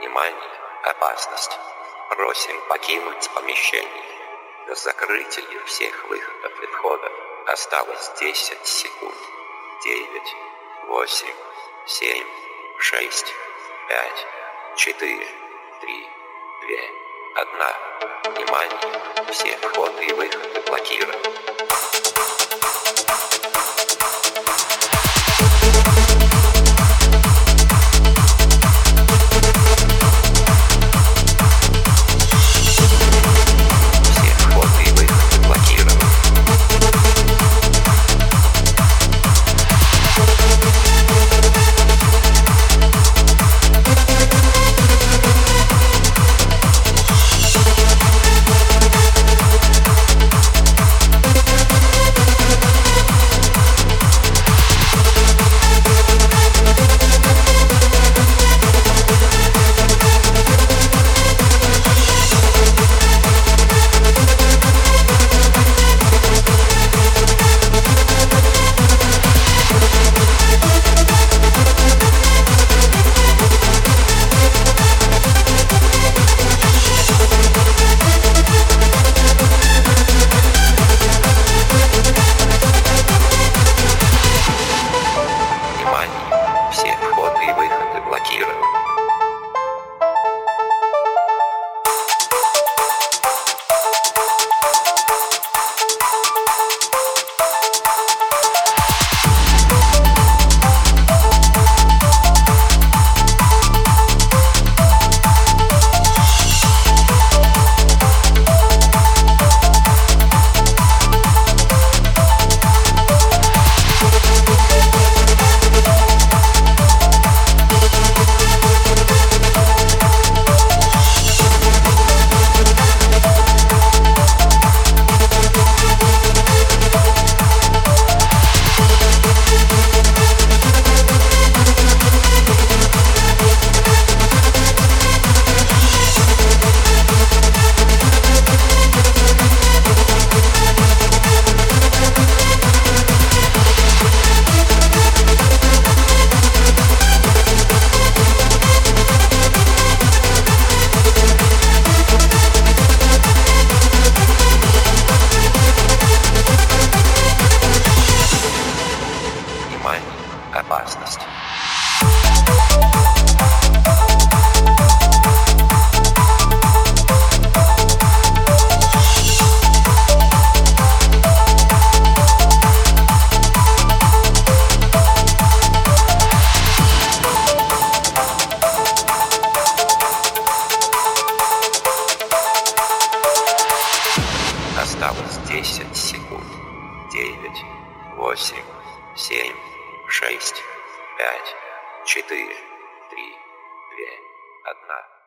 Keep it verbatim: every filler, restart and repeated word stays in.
Внимание! Опасность! Просим покинуть помещение. До закрытия всех выходов и входов осталось десять секунд. Девять, восемь, семь, шесть, пять, четыре, три, два, одна. Внимание! Все входы и выходы блокированы. Опасность. Осталось десять секунд. Девять, восемь, семь, шесть, пять, четыре, три, два, одна.